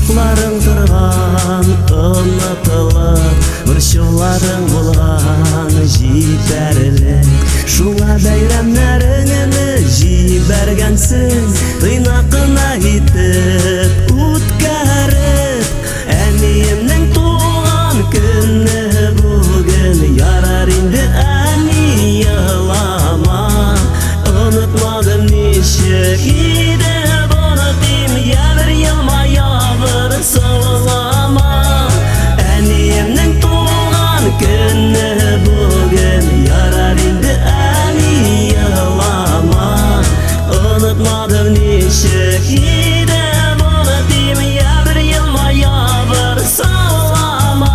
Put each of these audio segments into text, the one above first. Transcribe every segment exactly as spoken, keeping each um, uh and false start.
Шукларың тұрған ұнытылып, Борчуларың болған җитәрлек. Шуңа бәйрәмнәреңне җибәргәнсең, Тыйнакына итеп үткәреп. Әниемнең туган көне бүген, Ярар инде әни елама. Онытмадым ничек иде онытыйм, Ябер елмая бер саулама. Әниемнең туган көне бүген, Ярар инде әни елама. Онытмадым ничек иде онытыйм, Ябер елмая бер саулама.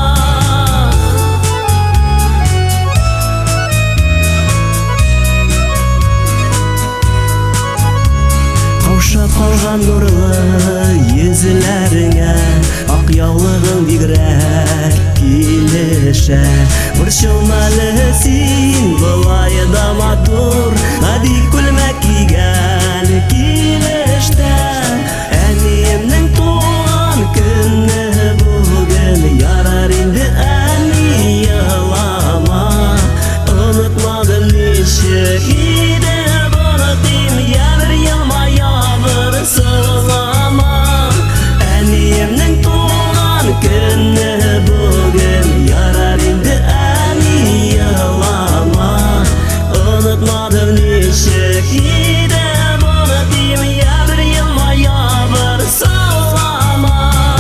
Каушап калган нурлы йөзләреңә, Ак яулыгың бигрәк килешә. Борчылмалы син болай да матур, Бик күлмәк кигән килештә. Әниемнең туган көне бүген, Ярар инде әни елама. Онытмадым ничек иде онытыйм, Ябер елмая бер саулама. Әниемнең туган көне бүген, Ярар инде әни елама. Онытмадым ничек иде онытыйм, Ябер елмая бер саулама.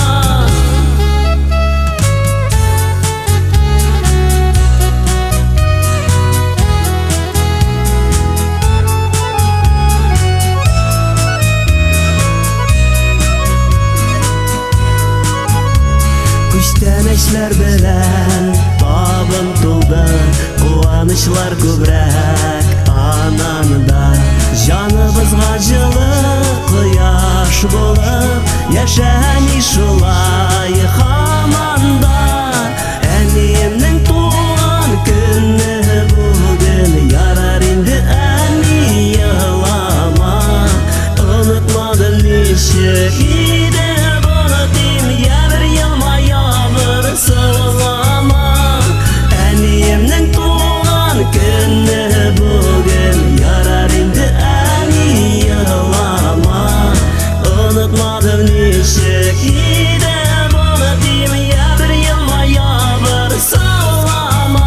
Күчтәнәчләр белән табын тулды, Куанычлар күбрәк ананда. Җаныбызга җылы кояш булып, Яшәми шулай һаманда. Әниемнең туган көне бүген, Ярар инде әни елама. Онытмадым ничек иде онытыйм, Ябер елмая бер саулама. Әниемнең туган көне бүген, Ярар инде әни елама. Онытмадым ничек иде онытыйм, Ябер елмая бер саулама.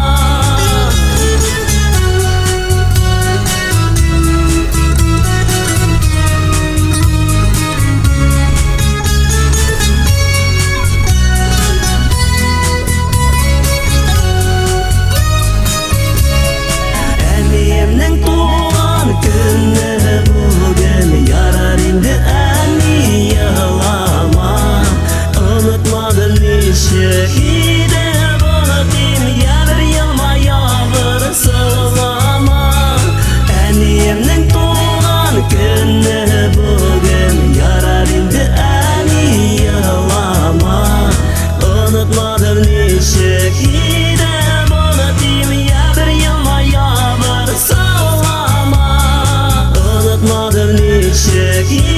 Әниемнең туган көне бүген, Ярар инде әни елама. Онытмадым ничек иде онытыйм, Ябер елмая бер саулама. Әниемнең туган көне бүген, Ярар инде әни елама. Онытмадым ничек иде онытыйм, Ябер елмая бер саулама. Онытмадым ничек